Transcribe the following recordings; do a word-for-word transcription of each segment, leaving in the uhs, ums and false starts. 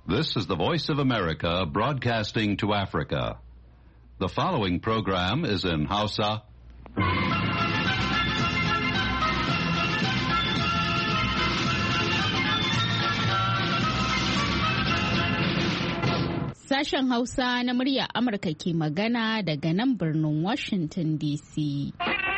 This is the Voice of America broadcasting to Africa. The following program is in Hausa. Sashen Hausa na murya Amurka ke magana daga nan birnin Washington D C.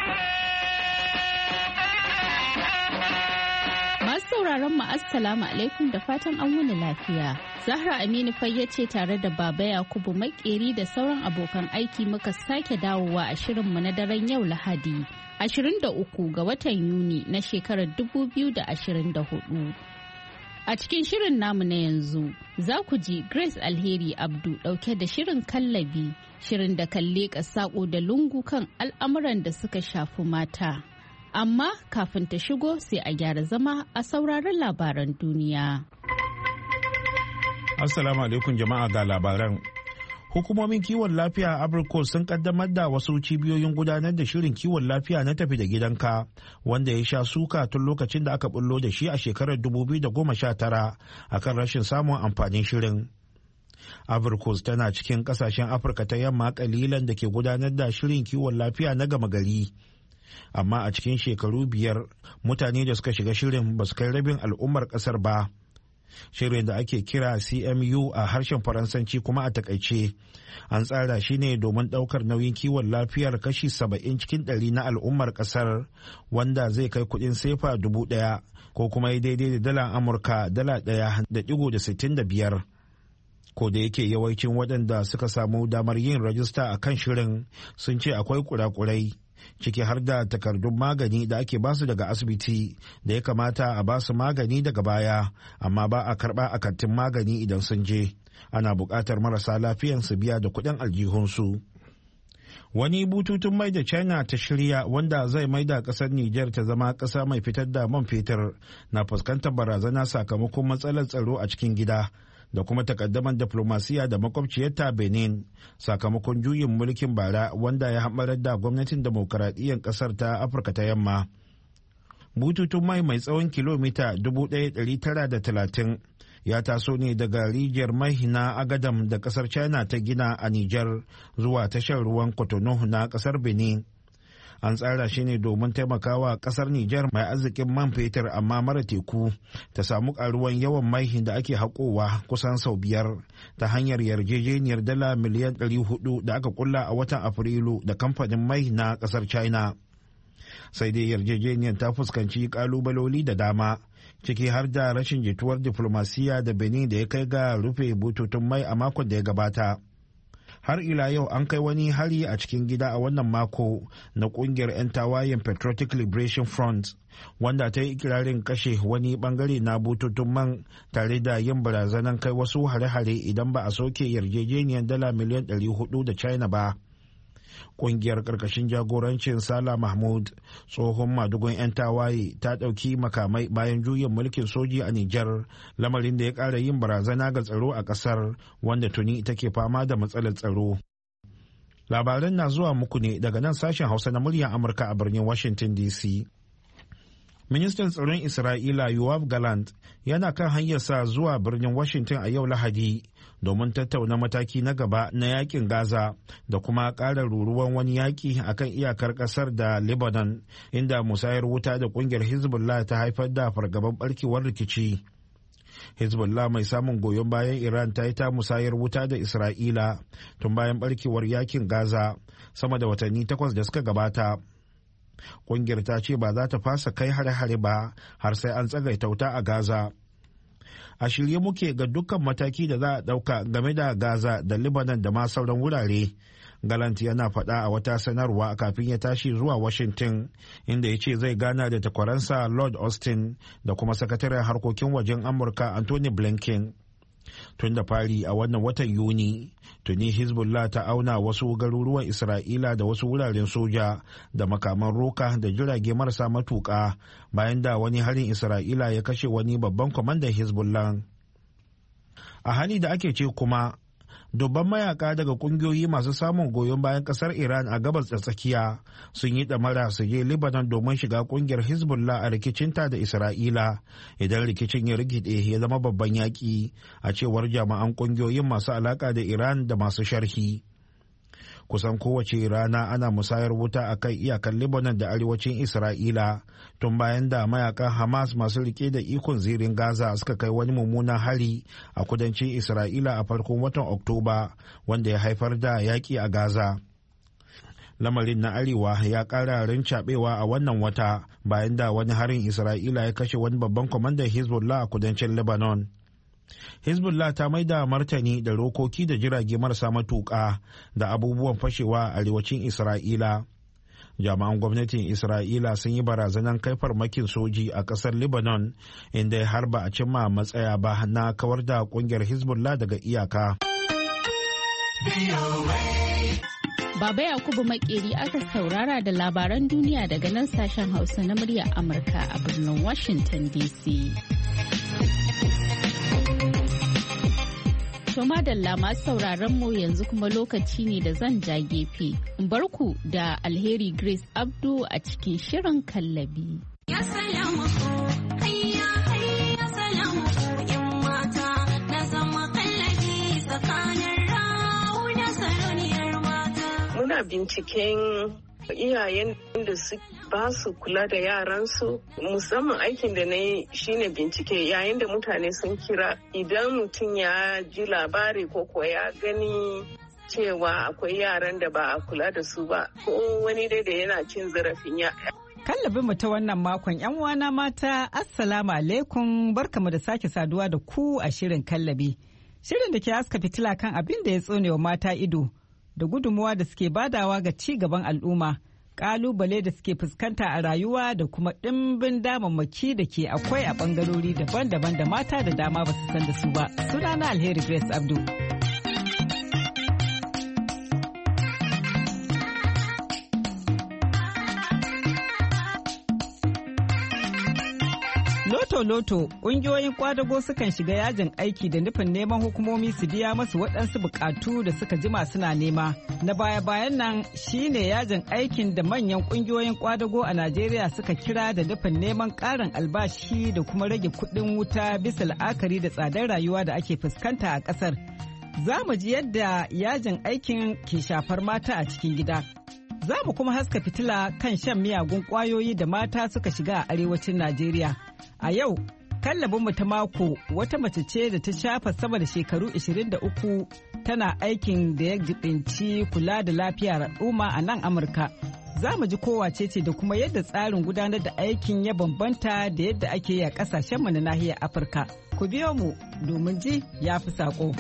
Masu sauraron mu assalamu alaikum da fatan an wuni lafiya. Zahra Aminu Fayye ce tare da Baba Yakubu Makeri da sauran abokan aiki muka sake dawowa a shirinmu na daren yau Lahadi, ashirin da uku ga watan Yuni na shekarar dubu biyu da ashirin da hudu. A cikin shirin namu na yanzu za ku ji Grace Alheri Abdu dauke da shirin kallabi, shirin da kan leƙa saƙo da lungu kan al'amuran da suka shafi mata. Amma kafin ta shigo sai a gyara zama a sauraron labaran duniya. Assalamu alaikum jama'a ga labaran. Hukumomin kiwon lafiya a Amurka sun kaddamar da wasu cibiyoyin gudanar da shirin kiwon lafiya na tafi da gidanka wanda ya sha suka tun lokacin da aka bullo da shi a shekarar dubu biyu da goma sha tara akan rashin samun amfanin shirin. Amurka tana cikin kasashen Afirka ta yamma kalilan da ke gudanar da shirin kiwon lafiya na gama gari. Amma a cikin shekaru biyar mutane da suka shiga shirin ba su kai rabin al'ummar kasar ba. Shirin da ake kira C M U a harshen Faransanci kuma a takaice an tsara shi ne domin daukar nauyin kiwon lafiyar kashi saba'in cikin ɗari na al'ummar kasar, wanda zai kai kudin sefa dubu ɗaya ko kuma daidai da dala Amurka dala ɗaya da digo da sittin da biyar. Ko da yake yawancin waɗanda suka samu damar yin rajista a kan shirin sun ce akwai kurakurai, ciki har da takardun magani da ake basu daga asibiti da ya kamata a basu magani daga baya, amma ba a karba a kantin magani idan sun je. Ana buƙatar marasa lafiyan su biya da kuɗin aljihunsu. Wani bututun mai da China ta shirya wanda zai maida ƙasar Nijar ta zama ƙasa mai fitar da man fetur na fuskantar barazana sakamakon matsalar tsaro a cikin gida da kuma takaddaman diplomasiya da makwabciyarta Benin sakamakon juyin mulkin bara wanda ya haɓarar da gwamnatin demokaradiyyar ƙasar ta Afirka ta yamma. Bututun mai mai tsawon kilomita dubu ɗaya da ɗari tara da talatin ya taso ne daga rijiyar mai na Agadam da ƙasar China ta gina a Nijar zuwa tashar ruwan Cotonou na ƙasar Benin. An tsara shi ne domin taimakawa kasar Nijar mai arzikin man fetur amma mara teku ta samu karuwan yawan mai da ake haƙowa kusan sau biyar ta hanyar yarjejeniyar dala miliyan ɗari hudu da aka kulla a watan Afrilu da kamfanin mai na kasar China. Sai dai yarjejeniyar ta fuskanci kalubaloli da dama, ciki har da rashin jituwar diflomasiya da Benin da ya kai ga rufe bututun mai a makon da ya gabata. Har ila yau an kai wani hari a cikin gida a wannan mako na kungiyar 'yan tawayen Patriotic Liberation Front, wanda ta yi ikirarin kashe wani bangare na bututun man tare da yin barazanan kai wasu hare-hare idan ba a soke yarjejeniyar dala miliyan ɗari hudu da China ba. Kungiyar karkashin jagorancin Salah Mahmud, tsohon madugun 'yan tawaye, ta ɗauki makamai bayan juyin mulkin soji a Nijar, lamarin da ya ƙara yin barazana ga tsaro a ƙasar wanda tuni take fama da matsalar tsaro. Labaran na zuwa muku ne daga nan sashen Hausa na muryar Amurka a birnin Washington D C. Ministan tsaron Isra'ila Yoav Gallant yana kan hanyarsa zuwa birnin Washington a yau Lahadi domin tattauna mataki na gaba na yakin Gaza da kuma ƙara ruruwan wani yaki akan iyakar ƙasar da Lebanon, inda musayar wuta da ƙungiyar Hezbollah ta haifar da fargaban barkewar rikici. Hezbollah mai samun goyon bayan Iran ta yi ta musayar wuta da Isra'ila tun bayan barkewar yakin Gaza sama da watanni takwas da suka gabata. Ƙungiyar ta ce ba za ta fasa kai hare-hare ba har sai an tsagaita wuta a Gaza. A shirye muke ga dukkan mataki da za a ɗauka game da Gaza da Lebanon da ma sauran wurare. Gallant yana faɗa a wata sanarwa kafin ya tashi zuwa Washington, inda ya ce zai gana da takwaransa Lord Austin da kuma sakataren harkokin wajen Amurka Anthony Blinken. Tun da fari a wannan watan Yuni, tuni Hezbollah ta auna wasu garuruwan Isra'ila da wasu wuraren soja da makaman roka da jirage marasa matuƙa bayan da wani harin Isra'ila ya kashe wani babban kwamandan Hezbollah. A hali da ake ce kuma, dubban mayaka daga kungiyoyi masu samun goyon bayan kasar Iran a gabas da tsakiya sun yi damara su je Lebanon domin shiga kungiyar Hezbollah a rikicinta da Isra'ila idan rikicin ya rikide ya zama babban yaƙi, a cewar jami'an kungiyoyin masu alaka da Iran da masu sharhi. Kusan kowace rana ana musayar wuta a kan iyakan Lebanon da arewacin Isra'ila tun bayan da mayakan Hamas masu rike da ikon zirin Gaza suka kai wani mummunan hari a kudancin Isra'ila a farkon watan Oktoba, wanda ya haifar da yaƙi a Gaza. Lamarin na arewa ya ƙara rincaɓewa a wannan wata bayan da wani harin Isra'ila ya kashe wani babban kwamandan Hezbollah a kudancin Lebanon. Hezbollah ta maida martani da rokoki da jirage marasa matuƙa da abubuwan fashewa a arewacin Isra'ila. Jami'an gwamnatin Isra'ila sun yi barazanar kai farmakin soji a ƙasar Lebanon, inda har ba a cimma matsaya ba na kawar da ƙungiyar Hezbollah daga iyaka. Baba Yakubu Makeri aka saurara da labaran duniya daga nan sashen Hausa na muryar Amurka a birnin Washington D C. To madalla masu sauraron mu yanzu kuma lokaci ne da zan ja gefe. Barku da Alheri Grace Abdu a cikin shirin kallabi. Ya salamu hayya hayya salamu yan mata na zama kallabi tsakanin rawu da saloniyar mata. Muna binciken iyayen da su ba su kula da yaransu, musamman aikin da na yi shine bincike yayin da mutane sun kira, idan mutum ya ji labari ko kuwa ya gani cewa akwai yaran da ba a kula da su ba ko wani dai da yana cin zarafin ya. Kallabin mu ta wannan makon yan uwana mata, assalamu alaikum, barkamu da sake saduwa da ku a shirin kallabi, shirin da ke haska fitila kan abin da ya tsonewa mata ido da gudunmuwa da suke badawa ga ci gaban al'umma, kalubale da suke fuskanta a rayuwa da kuma ɗimbin damammaki da ke akwai a ɓangarori daban-daban da mata da dama ba su san da su ba. Sunana Alheri Grace Abdu. Loto-loto, ƙungiyoyin kwadago sukan shiga yajin aiki da nufin neman hukumomi su biya masu waɗansu buƙatu da suka jima suna nema. Na baya-bayan nan shine yajin aikin da manyan ƙungiyoyin kwadago a Najeriya suka kira da nufin neman ƙarin albashi da kuma rage kuɗin wuta bisa la'akari da tsadar rayuwa da ake fuskanta a ƙasar. Za mu ji yadda yajin aikin ke shafar mata a cikin gida. Za mu kuma haska fitila kan shan miyagun ƙwayoyi da mata suka shiga a arewacin Najeriya. A yau, kallabinmu ta mako wata mace ce da ta shafa sama da shekaru ashirin da uku tana aikin da ya jibinci kula da lafiyar al'umma a nan Amurka. Za mu ji kowace ce da kuma yadda tsarin gudanar da aikin ya bambanta da yadda ake yi a ƙasashenmu na nahiyar Afirka. Ku biyo mu domin ji ya fi saƙo.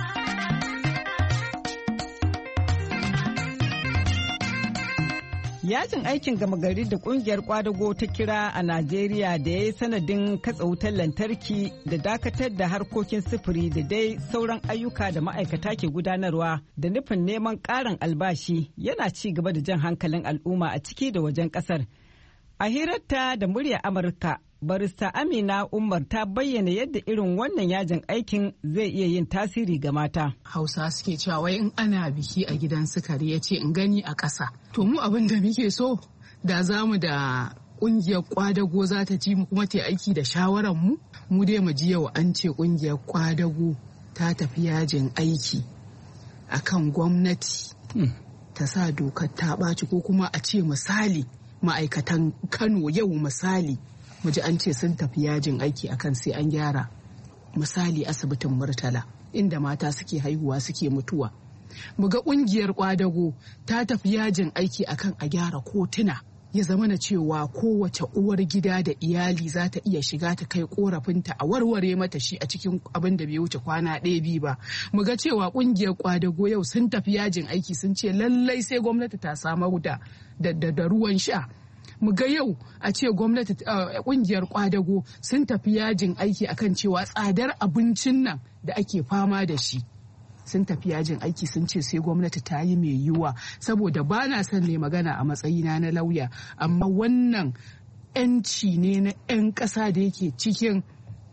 Yajin aikin gama gari da kungiyar kwadago ta kira a Najeriya da ya yi sanadin katsa wutar lantarki da dakatar da harkokin sufuri da dai sauran ayyuka da ma'aikata ke gudanarwa da nufin neman ƙarin albashi yana ci gaba da jan hankalin al'umma a ciki da wajen ƙasar. A hirarta da muryar Amurka, barista Amina Umar ta bayyana yadda irin wannan yajin aikin zai iya yin tasiri ga mata. Hausa suke cewa wai in ana biki a gidan sukari ya ce in gani a ƙasa. To mu abin da muke so da zamu da ƙungiyar kwadago za ta ji mu kuma ta aiki da shawaran mu. Mu dai mu ji yau an ce ƙungiyar kwadago ta tafi yajin aiki akan gwamnati hmm. ta sa dokar ta ɓaci ko kuma a ce misali ma'aikatan Kano yau misali mu ji an ce sun tafi yajin aiki akan sai an gyara misali asibitin Murtala inda mata suke haihuwa suke mutuwa. Mu ga kungiyar kwadago ta tafi yajin aiki akan a gyara kotuna, ya zama na cewa kowace uwar gida da iyali za ta iya shiga ta kai korafinta a warware mata shi a cikin abin da bai wuce kwana ɗaya biyu ba. Mu ga cewa kungiyar kwadago yau sun tafi yajin aiki sun ce lallai sai gwamnati ta samar da da ruwan sha. Mu ga yau a ce gwamnati kungiyar kwadago sun tafi yajin aiki akan cewa tsadar abincin nan da ake fama da shi sun tafi yajin aiki sun ce sai gwamnati ta yi mai yiwuwa, saboda ba na son ne magana a matsayina na lauya, amma wannan 'yanci ne na 'yan ƙasa da yake cikin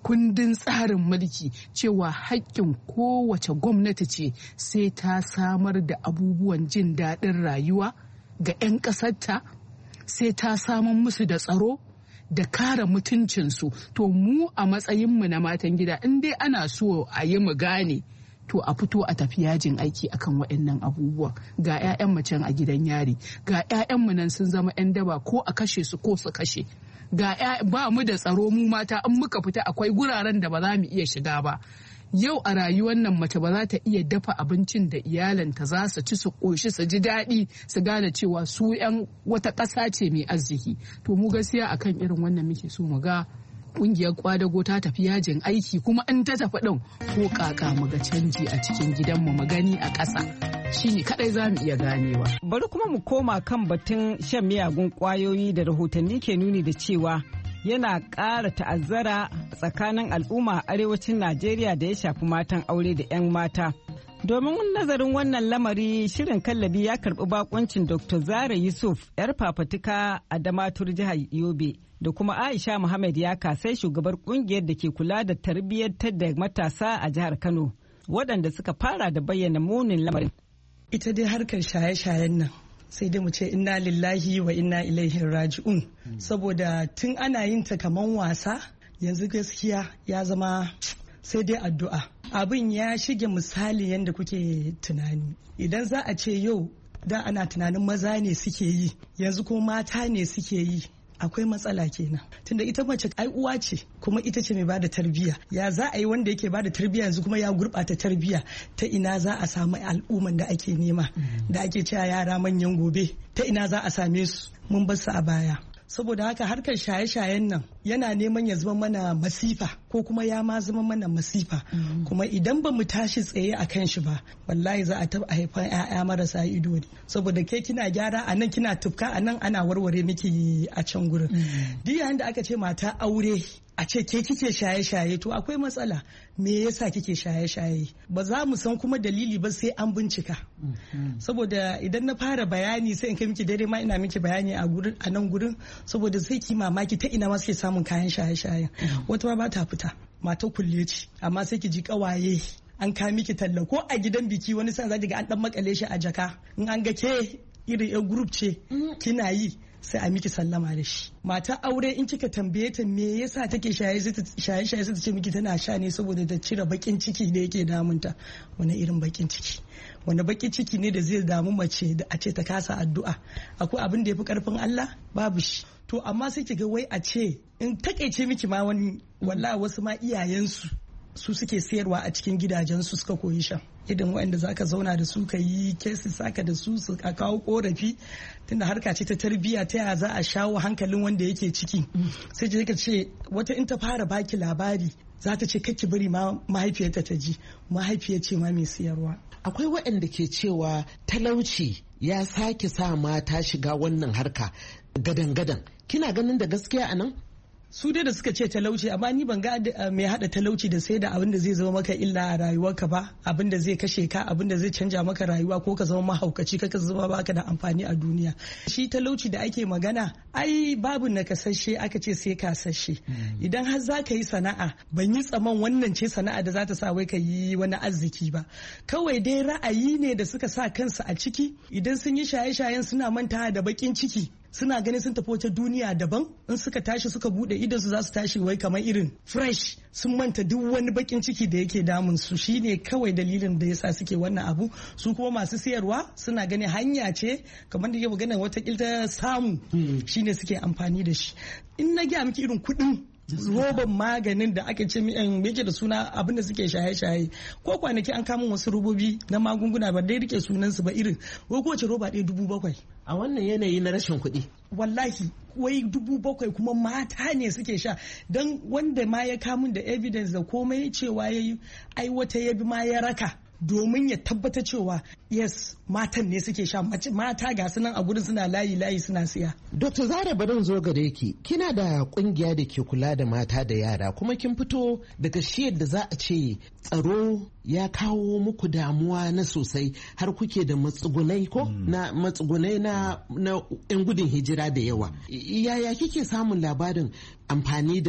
kundin tsarin mulki cewa haƙƙin kowace gwamnati ce sai ta samar da abubuwan jin daɗin rayuwa ga 'yan ƙasarta, sai ta samar musu da tsaro da kare mutuncinsu. To mu a matsayinmu na matan gida in dai ana so a yi mu gane, to a fito a tafi yajin aiki akan waɗannan abubuwa. Ga 'ya'yan macen a gidan yari, ga 'ya'yanmu nan sun zama 'yan daba, ko a kashe su ko su kashe. Ga ba mu da tsaro mu mata, in muka fita akwai guraren da ba za mu iya shiga ba. Yau a rayuwar nan mace ba za ta iya dafa abincin da iyalanta za su ci su ƙoshi su ji daɗi su gane cewa su 'yan wata ƙasa ce mai arziki. To mu gaskiya akan irin wannan muke so mu ga kungiyar kwadago ta tafi yajin aiki, kuma in ta tafi ɗin ko kaka mu ga canji a cikin gidanmu mu gani a ƙasa, shine kadai za mu iya ganewa. Bari kuma mu koma kan batun shan miyagun kwayoyi da rahotanni ke nuni da cewa yana ƙara ta'azzara tsakanin al'umma a arewacin Najeriya da ya shafi matan aure da 'yan mata. Domin nazarin wannan lamari, shirin kallabi ya karɓi bakuncin Doctor Zara Yusuf, 'yar fafatuka a Damatur jihar Yobe, da kuma Aisha Muhammad Yaka, sai shugabar kungiyar da ke kula da tarbiyyantar da matasa a jihar Kano, waɗanda suka fara da bayyana munin lamarin. Ita dai harkar shaye-shayen nan sai dai mu ce inna lillahi wa inna ilaihi raji'un, saboda tun ana yin ta kaman wasa, yanzu gaskiya ya zama sai dai addu'a. Abin ya shige misali yadda kuke tunani. Idan za a ce yau da ana tunanin maza ne suke yi, yanzu ko mata ne suke yi, akwai matsala kenan. Tunda ita mace ai uwa ce, kuma ita ce mai bada tarbiyya. Ya za a yi wanda yake bada tarbiyya yanzu kuma ya gurbata tarbiyya? Ta ina za a samu al'umman da ake nema, da ake cewa yara manyan gobe? Ta ina za a same su? Mun bar su a baya. Saboda haka harkar shaye-shayen nan yana neman ya zama mana masifa, ko kuma ya ma zama mana masifa. Mm-hmm. Kuma idan ba mu tashi tsaye a kan shi ba, wallahi za a taɓa haifan 'ya'ya marasa ido ne. Saboda ke kina gyara a nan, kina tufka a nan, ana warware miki a can gurin. Mm-hmm. Duk yayin da aka ce mata aure a ce ke kike shaye-shaye, to akwai matsala. Me yasa kike shaye-shaye? Ba za mu san kuma dalili ba sai an bincika. Mm-hmm. Saboda idan na fara bayani sai in kai miki daidai ma ina miki bayani a gurin a nan gurin, saboda sai ki mamaki ta ina ma suke samun kayan shaye-shaye. Mm-hmm. Wata ba ta fita, mata kulle ce, amma sai ki ji kawaye an ka miki talla, ko a gidan biki wani san za ki ga an dan makale shi a jaka, in an ga ke irin yan group ce kina yi, sai a miki sallama da shi. Mata aure in kika tambaye ta me yasa take shaye shaye shaye sai ta ce miki tana sha ne saboda ta cire bakin ciki da yake damunta. Wani irin bakin ciki? Wani bakin ciki ne da zai damu mace da a ce ta kasa addu'a? Akwai abin da yafi karfin Allah? Babu shi. To amma sai kiga wai a ce in takeice miki ma wani, wallahi wasu ma iyayensu su suke sayarwa a cikin gidajensu suka koyi shan. Idan waɗanda za ka zauna da su ka yi kesi saka da su su kawo korafi, tunda harka ce ta tarbiyya, ta yaya za a shawo hankalin wanda yake ciki. Sai je ka ce wata in ta fara baki labari za ta ce kake bari ma mahaifiyarta ta ji, mahaifiyar ce ma mai siyarwa. Akwai waɗanda ke cewa talauci ya sake sa mata shiga wannan harka gadan-gadan. Kina ganin da gaskiya a nan? Su dai da suka ce talauci, amma ni ban ga mai hada talauci da sai da abin da zai zama maka illa a rayuwarka ba, abin da zai kashe ka, abin da zai canja maka rayuwa, ko ka zama mahaukaci, ka zama baka da amfani a duniya. Shi talauci da ake magana, ai babu nakasashe aka ce sai kasashe. Idan har za ka yi sana'a, ban yi tsaman wannan ce sana'a da za ta sa wai ka yi wani arziki ba. Kawai dai ra'ayi ne da suka sa kansu a ciki. Idan sun yi shaye-shayen suna mantawa da bakin ciki, suna ganin sun tafi wata duniya daban, in suka tashi suka bude idan su za su tashi wai kamar irin fresh, sun manta duk wani bakin ciki da yake damun su. Shine kawai dalilin da yasa suke wannan abu. Su kuma masu siyarwa suna ganin hanya ce kamar da yake magana wata kilta samu, shine suke amfani da shi. In na gaya miki irin kuɗin roban maganin da ake ce yake da suna abinda suke shaye-shaye, ko kwanaki an kama wasu robobi na magunguna ba dai rike sunansu ba, irin wai kowace roba ɗaya dubu bakwai a wannan yanayi na rashin kuɗi. Wallahi wai dubu bakwai, kuma mata ne suke sha. Don wanda ma ya kamun da evidence da komai cewa ya yi ai wata ya bi ma ya raka domin ya tabbata cewa yes matan ne suke sha, mata ga sunan a gurin suna layi layi suna siya. Doctor Zara, barin zo gare ki, kina da kungiya da ke kula da mata da yara, kuma kin fito daga shiyar da za a ce tsaro ya kawo muku damuwa na sosai, har kuke da matsugunai ko mm. na matsugunai na na yan gudun hijira da yawa. Yaya kike samun labarin amfani da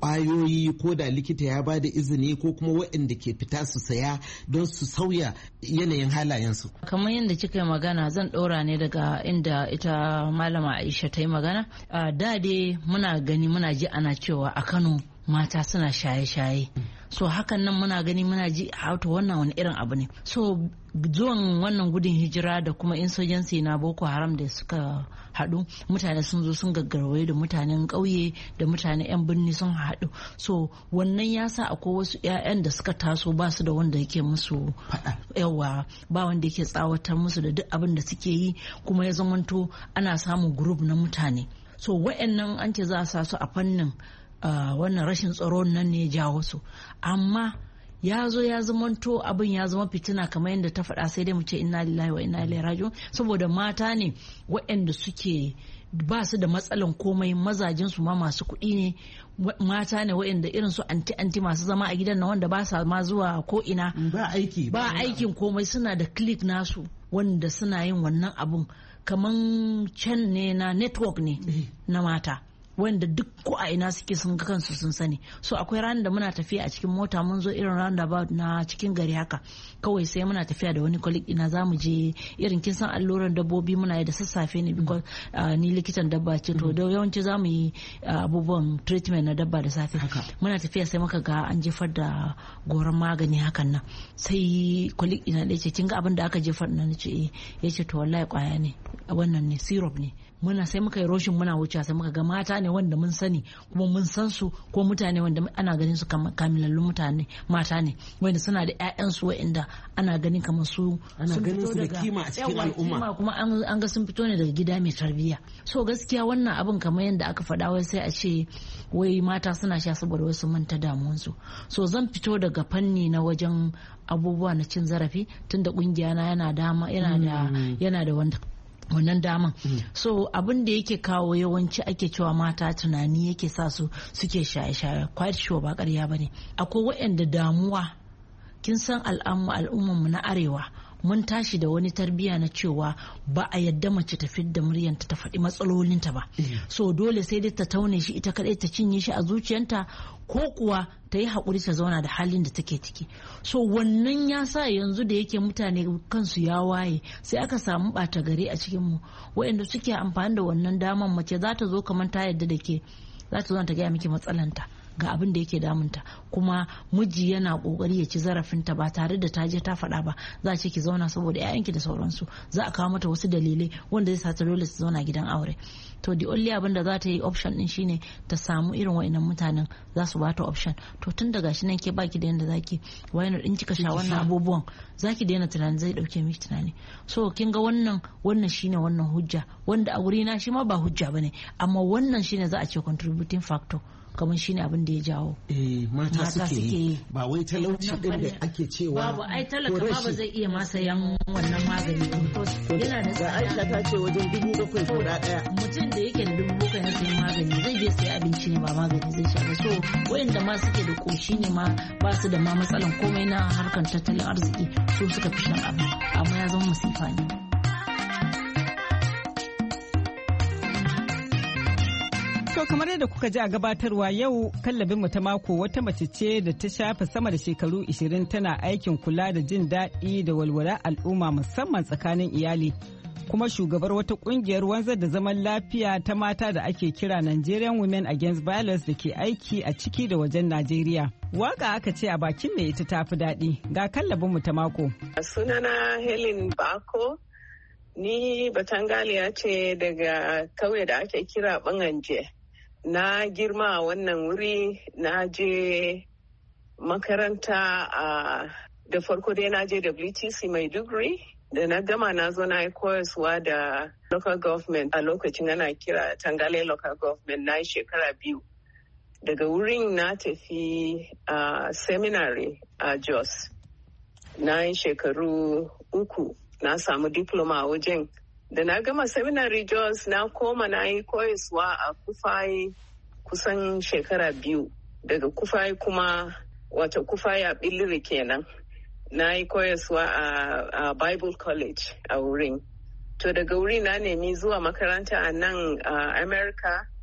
kwayoyi ko da likita ya ba da izini ko kuma waɗanda ke fita su saya don su sauya yanayin halayensu. Kamar yadda kika yi magana zan ɗora ne daga inda ita malama Aisha ta yi magana. Da dai muna gani muna ji ana cewa a Kano mata suna shaye-shaye. So hakan nan muna gani muna ji hauta wannan wani irin abu ne. So zuwan wannan gudun hijira da kuma insurgency na Boko Haram da suka haɗu, mutane sun zo sun gaggarwaye da mutanen ƙauye da mutane 'yan birni sun haɗu. So wannan ya sa akwai wasu 'ya'yan da suka taso ba su da wanda yake musu yawa, ba wanda yake tsawatar musu da duk abin da suke yi, kuma ya zamanto ana samun group na mutane. So wa'annan an ce za a sa su a fannin Uh, wannan rashin tsaro nan ne ya jawo su, amma ya zo ya zamanto abin ya zama fitina kamar yadda ta faɗa, sai dai mu ce inna lillahi wa inna ilaihi raji'un, saboda mata ne waɗanda suke ba su da matsalan komai, mazajin su ma masu kuɗi ne, mata ne waɗanda irin su anti anti masu zama a gidan na wanda ba sa ma zuwa ko ina, ba aiki ba aikin komai, suna da click nasu wanda suna yin wannan abun kaman can ne na network ne na mata wanda duk ko a ina suke sun ga kansu sun sani. So akwai ranar da muna tafiya a cikin mota, mun zo irin roundabout na cikin gari haka, kawai sai muna tafiya da wani colleague ina zamu je irin kin san alluran dabbobi muna yi da sassafe ne, because uh, ni likitan dabba ce, to da yawanci zamu yi uh, abubuwan treatment na dabba da safe. Muna tafiya sai muka ga an jefar da goron magani hakan nan, sai colleague ina da ce kin ga abin da aka jefar nan, nace eh, yace to wallahi kwaya ne, wannan ne syrup ne. Muna sai muka yi roshin muna wuce, sai muka ga mata ne wanda mun sani kuma mun san su, ko mutane wanda ana ganin su kamilallun mutane, mata ne wanda suna da ƴaƴan su wanda ana ganin kamar su ana ganin su da kima a cikin al'umma, kuma an ga sun fito ne daga gida mai tarbiyya. So gaskiya wannan abin kamar yadda aka faɗa, wai sai a ce wai mata suna sha saboda wasu manta damuwansu. So zan fito daga fanni na wajen abubuwa na cin zarafi, tunda kungiya na yana dama yana da yana da wanda wannan daman. Mm. So abin da yake kawo yawanci ake cewa mata tunani yake sa su suke shaye-shaye, quite sure ba ƙarya bane. Akwai waɗanda damuwa, kin san al'umman mu na arewa mun tashi da wani tarbiyya na cewa ba a yadda mace ta fidda muryanta ta faɗi matsalolinta ba. Mm. So dole sai dai ta taune shi ita kadai, ta cinye shi a zuciyanta, ko kuwa ta yi haƙuri ta zauna da halin da take ciki. So wannan ya sa yanzu da yake mutane kansu ya waye, sai aka samu ɓata gari a cikinmu waɗanda suke amfani da wannan daman. Mace za ta zo kamar ta yadda da ke, za ta zo ta gaya miki matsalanta ga abin da yake damunta, kuma miji yana kokari ya ci zarafinta ba tare da ta je ta faɗa ba. Za a ce ki zauna saboda 'ya'yanki da sauransu, za a kawo mata wasu dalilai wanda zai sa ta dole su zauna gidan aure. To the only abin da za ta yi option din shine ta samu irin wa'annan mutanen za su bata option. To tun daga shi nan ke baki da yanda zaki wayar in kika sha wannan abubuwan zaki daina tunani, zai dauke miki tunani. So kin ga wannan wannan shine wannan hujja, wanda a wuri na shi ma ba hujja bane, amma wannan shine za a ce contributing factor, kamar shine abin da ya jawo. Eh, mata suke yi, ba wai talauci din da ake cewa. Babu, ai talaka ma ba zai iya ma sayan wannan magani. Yana da tsada. Aisha ta ce wajen dubu bakwai guda daya. Mutum da yake da dubu bakwai na sayan magani zai je sayi abinci ne, ba magani zai sha ba. So wayanda ma suke da koshi ne ma ba su da ma matsalan komai na harkar tattalin arziki, su suka fi shan abu, amma ya zama masifa ne. To kamar yadda kuka ji a gabatarwa yau, kallabinmu ta mako wata mace ce da ta shafe sama da shekaru ishirin tana aikin kula da jin daɗi da walwalar al'umma musamman tsakanin iyali, kuma shugabar wata kungiyar wanzar da zaman lafiya ta mata da ake kira Nigerian Women Against Violence da ke aiki a ciki da wajen Najeriya. Waka aka ce a bakin mai ita tafi daɗi. Ga kallabinmu ta mako. Sunana Helen Bako, ni Batangaliya ce daga kauye da ake kira Banganje. Na girma a wannan wuri, na je makaranta a da farko dai na je W T C Maiduguri, da na gama na zo na yi koyaswa da local government a lokacin ana kira Tangale local government, na yi shekara biyu. Daga wurin na tafi a seminary a Jos, na yi shekaru uku, na samu diploma a wajen. Da na gama seminary Jos na koma na yi koyaswa a Kufai kusan shekara biyu. Daga Kufai kuma wata Kufai a Biliri kenan. Na yi koyaswa a, a Bible College a wurin. To daga wurin na nemi zuwa makaranta a nan a America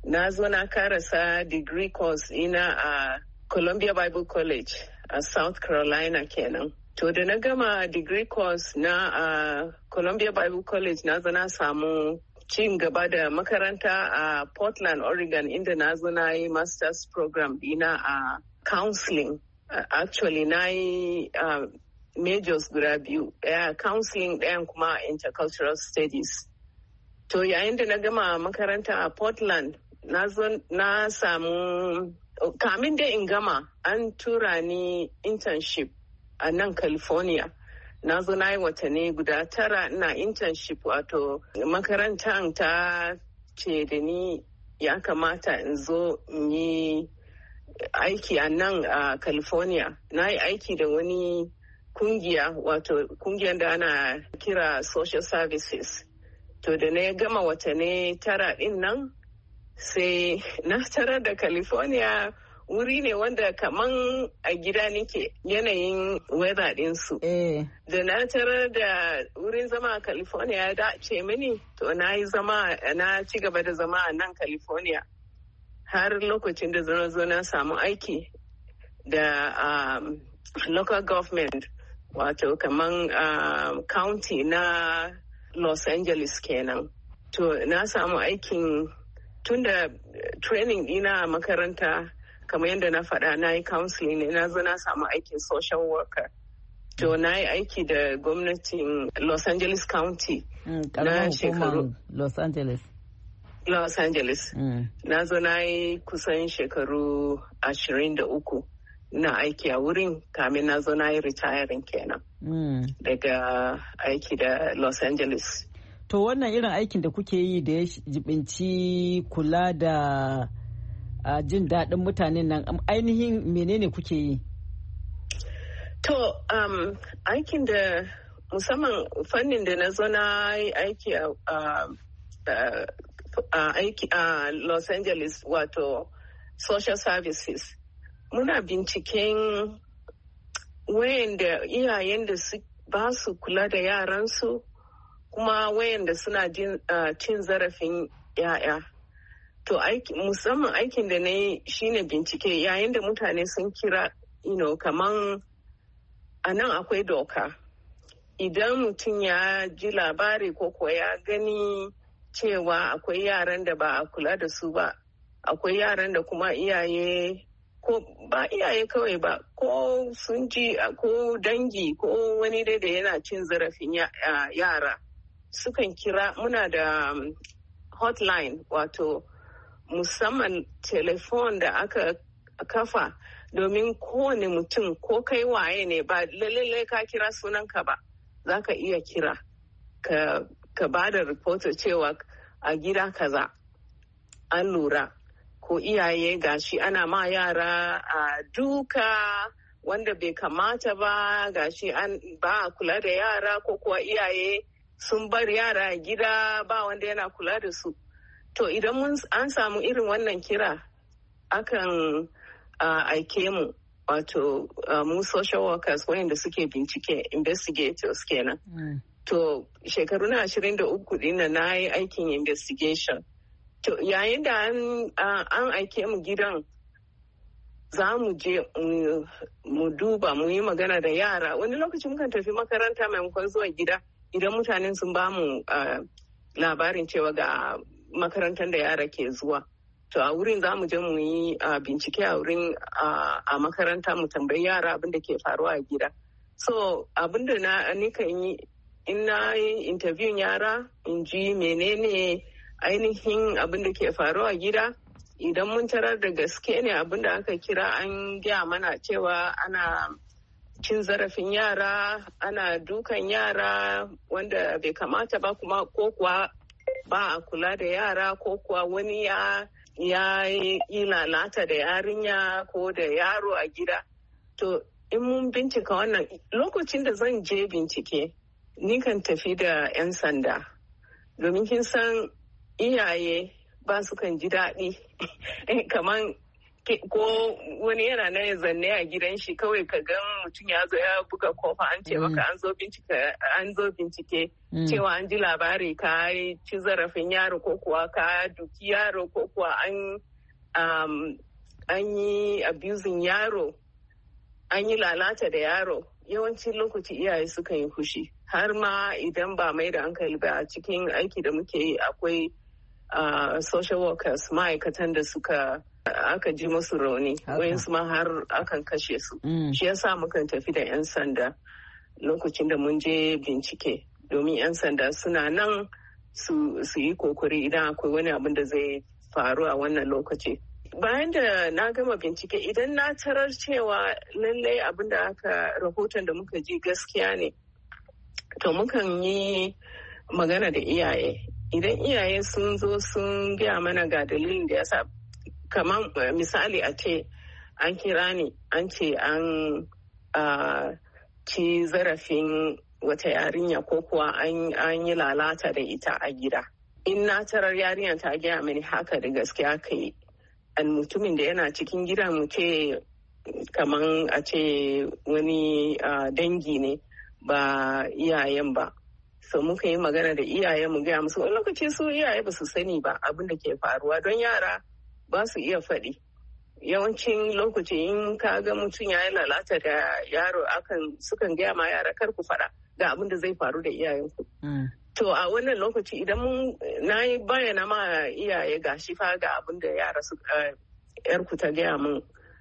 na zo na karasa degree course ina a Columbia Bible College a South Carolina kenan. To da na gama degree course na a Columbia Bible College na zo na samu cin gaba da makaranta a Portland, Oregon, inda na zo na yi master's program dina a counseling. Uh, actually na yi uh, majors guda biyu, ɗaya counseling ɗayan kuma intercultural studies. To yayin da na gama makaranta a Portland, na zo na samu, kamin da in gama an tura ni internship a nan California. Na zo na yi watanni guda tara ina internship, wato makarantar ta ce da ni ya kamata in zo in yi aiki a nan a California. Na yi aiki da wani kungiya, wato kungiyar da ana kira social services. To da na gama watanni tara din nan sai na tarar da California wuri ne wanda kaman a gida nike, yanayin weather ɗinsu. Eh. Da na tarar da wurin zama a California ya dace mini, to na yi zama, na ci gaba da zama a nan California har lokacin da zana zo na samu aiki da um, local government, wato kaman um, county na Los Angeles kenan. To na samu aikin tun da training ɗina a makaranta, kamar yadda na faɗa na yi counseling ne, na zo na samu aikin social worker. To na yi aiki da gwamnatin Los Angeles County. Mm, na shekaru Los Angeles. Los Angeles. Mm. Na zo na yi kusan shekaru ashirin da uku na aiki a wurin, kamin na zo na yi retiring kenan. Mm. Daga aiki da Los Angeles. To wannan irin aikin da kuke yi da ya jibinci kula da uh, jin daɗin mutanen nan, ainihin menene kuke yi? To um, aikin da musamman fannin da na zo na yi aiki a uh, uh, uh, aiki a uh, Los Angeles, wato social services. Muna binciken wayanda iyayen da su ba su kula da yaransu, kuma wayanda suna jin uh, cin zarafin yaya. To aiki, musamman aikin da na yi shine bincike yayin da mutane sun kira, you know, kaman a nan akwai doka. Idan mutum ya ji labari ko ko ya gani cewa akwai yaran da ba a kula da su ba, akwai yaran da kuma iyaye, ko ba iyaye kawai ba, ko sun ji ko dangi ko wani dai da yana cin zarafin yara, sukan kira. Muna da um, hotline, wato musamman telefon da aka kafa domin kowane mutum, ko kai waye ne, ba lalle ka kira sunanka ba, za ka iya kira ka, ka ba da rahoto cewa a gida kaza an lura ko iyaye gashi ana ma yara a duka wanda bai kamata ba, gashi an ba a kula da yara, ko kuwa iyaye sun bar yara a gida ba wanda yana kula da su. To idan mun an samu irin wannan kira, akan uh, aike mu, wato uh, mu social workers wayanda suke bincike, investigators kenan. Mm. To shekaru na ashirin da uku ɗin na yi aikin investigation. To yayin da an, uh, an aike mu gidan, za mu je uh, mu duba, mu yi magana da yara. Wani lokaci mukan tafi makaranta maimakon zuwa gida, idan mutanen sun ba mu uh, labarin cewa ga makarantar da yara ke zuwa. To a wurin za mu je mu yi uh, bincike a wurin uh, a makaranta, mu tambayi yara abin da ke faruwa a gida. So abin da na nikan yi, in na yi interview yara, in ji menene ainihin abin da ke faruwa a gida. Idan mun tarar da gaske ne abin da aka kira an gaya mana cewa ana cin zarafin yara, ana dukan yara wanda bai kamata ba, kuma ko kuwa ba a kula da yara, ko kuwa wani ya ya yi lalata da yarinya ko da yaro a gida. To in mun bincika wannan, lokacin da zan je bincike, ni kan tafi da 'yan sanda, domin kin san iyaye ba su kan ji daɗi kamar ko wani yana na ya zanne a gidan shi kawai ka ga mutum ya zo ya buga kofa an ce maka an zo bincike an zo bincike cewa an ji labari ka ci zarafin yaro ko kuwa ka duki yaro ko kuwa an um, an yi abusing yaro an yi lalata da yaro yawancin lokaci iyaye suka yi fushi har ma idan ba mai da hankali ba a cikin aiki da muke yi akwai uh, social workers ma'aikatan da suka aka ji musu rauni wayansu ma har akan kashe su mm. shi yasa mukan tafi da 'yan sanda lokacin da mun je bincike domin 'yan sanda suna nan su, su yi kokari idan akwai wani abin da zai faru a wannan lokaci. Bayan da na gama bincike idan na tarar cewa lallai abin da aka rahoton da muka ji gaskiya ne to mukan yi magana da iyaye idan iyaye sun zo sun gaya mana ga dalilin da yasa kamar misali a ce an kira ni an ce an uh, ci zarafin wata yarinya ko kuwa an yi lalata da ita a gida in na tarar yarinya ta gaya mini haka da gaskiya ka yi an mutumin da yana cikin gida mu ce kamar a ce wani uh, dangi ne ba iyayen ba so muka yi magana da iyayen mu gaya musu wani lokaci su iyaye ba su sani ba abin da ke faruwa don yara ba su iya faɗi yawancin lokaci in ka ga mutum ya yi lalata da yaro akan sukan gaya ma yara kar ku faɗa ga abin da zai faru da iyayenku. Mm. To a wannan lokaci idan mun na yi bayyana ma iyaye ga shi fa ga abin da yara su yarku ta gaya mun.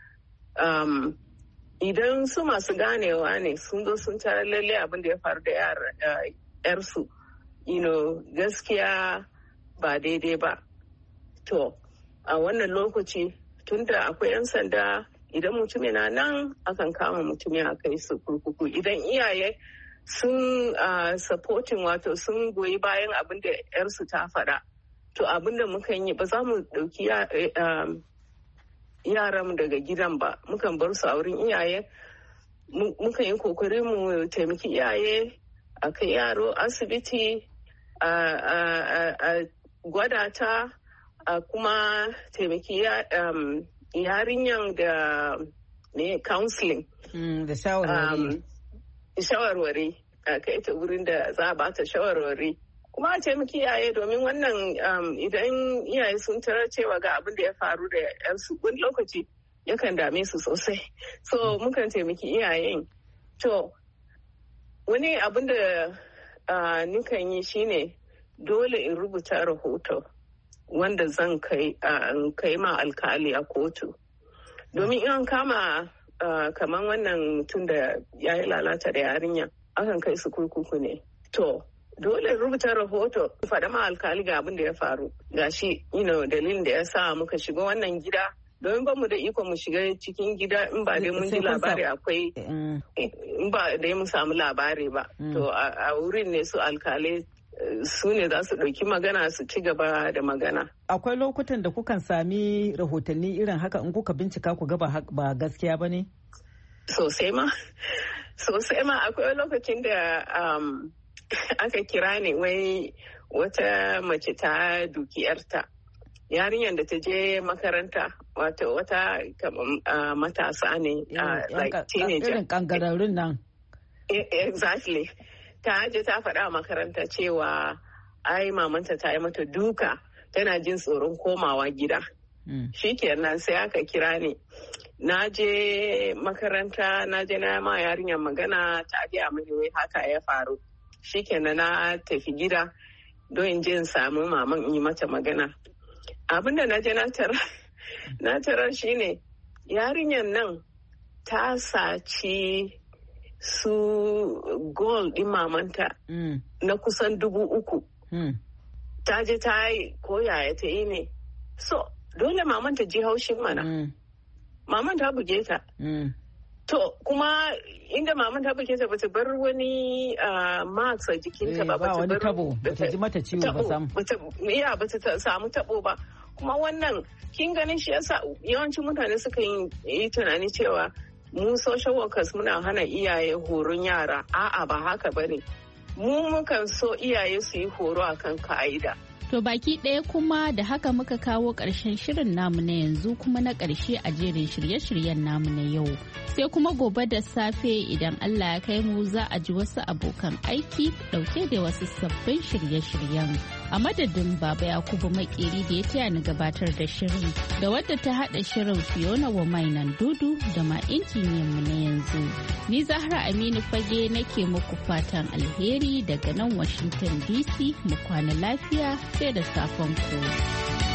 Um, idan su masu ganewa ne sun zo sun tara lalle abin da ya faru da yarsu, you know, gaskiya ba daidai ba. To a wannan lokaci tunda akwai 'yan sanda idan mutum yana nan akan kama mutum ya kai su kurkuku idan iyaye sun uh, supporting wato sun goyi bayan abin da yarsu ta faɗa to abin da mukan yi ba za mu ɗauki yaran daga gidan ba mukan bar su a wurin iyaye mukan yi kokari mu taimaki iyaye a kai yaro asibiti a gwada ta a kuma taimaki um, yarinyan da ne counseling mm, da shawarwari um, shawarwari a kai ta wurin da za a bata shawarwari kuma a taimaki iyaye domin wannan um, idan iyaye sun tarar cewa ga abin da ya faru da yansu wani lokaci yakan dame su sosai so mukan taimaki iyayen to wani abin da uh, nukan yi shine dole in rubuta rahoto wanda zan kai uh, kai ma alkali a kotu domin in an kama uh, kamar wannan mutum da ya yi lalata da yarinya akan kai su kurkuku ne to dole rubuta rahoto faɗa ma alkali ga abin da ya faru gashi you know, dalilin da ya sa muka shiga wannan gida domin ba mu da iko mu shiga cikin gida in ba dai mun ji labari akwai in ba dai mun samu labari ba to a wurin ne su alkalai su ne za su ɗauki magana su ci gaba da magana. Akwai lokutan da kukan sami rahotanni irin haka in kuka bincika ku ga ba gaskiya ba ne? Sosai ma. Sosai ma akwai lokacin da um, aka kira ne wai wata mace ta duki yarta. Yarinyar da ta je makaranta wato wata uh, matasa ne uh, like teenager. Irin kangararrun nan. Exactly. Ta je ta faɗa a makaranta cewa ai mamanta ta yi mata duka tana jin tsoron komawa gida. Mm. Shi kenan sai aka kira ni. Na je makaranta na je na ma yarinyar magana ta gaya mini wai haka ya faru. Shi kenan na tafi gida don in je in samu maman in yi mata magana. Abin da na je na tara na tara shine yarinyar nan ta saci su gold din mamanta mm. na kusan dubu uku. Mm. Ta je ta yi ko yaya ta yi ne. So, dole mamanta ji haushin mana. Mm. Maman ta buge ta. Mm. To, kuma inda maman ta buge ta bata bar wani uh, marks a jikinta ba. Ba wani tabo, bata ji mata ciwo ba samu. Iya, bata samu tabo ba. Kuma wannan, kin ganin shi yasa yawancin mutane suka yi tunani cewa mu social workers muna hana iyaye horon yara a'a ba haka bane mu mukan so iyaye su yi horo akan ka'ida To baki ɗaya kuma da haka muka kawo ƙarshen shirin namu na yanzu kuma na ƙarshe a jerin shirye-shiryen namu na yau. Sai kuma gobe da safe idan Allah ya kai mu za a ji wasu abokan aiki ɗauke da wasu sabbin shirye-shiryen. A madadin Baba Yakubu Makeri da ya taya ni gabatar da shirin da wadda ta haɗa shirin Fiona wa mainan dudu da ma injiniyan mu na yanzu. Ni Zahra Aminu Fage nake muku fatan alheri daga nan Washington D C mu kwana lafiya sai da safen ku.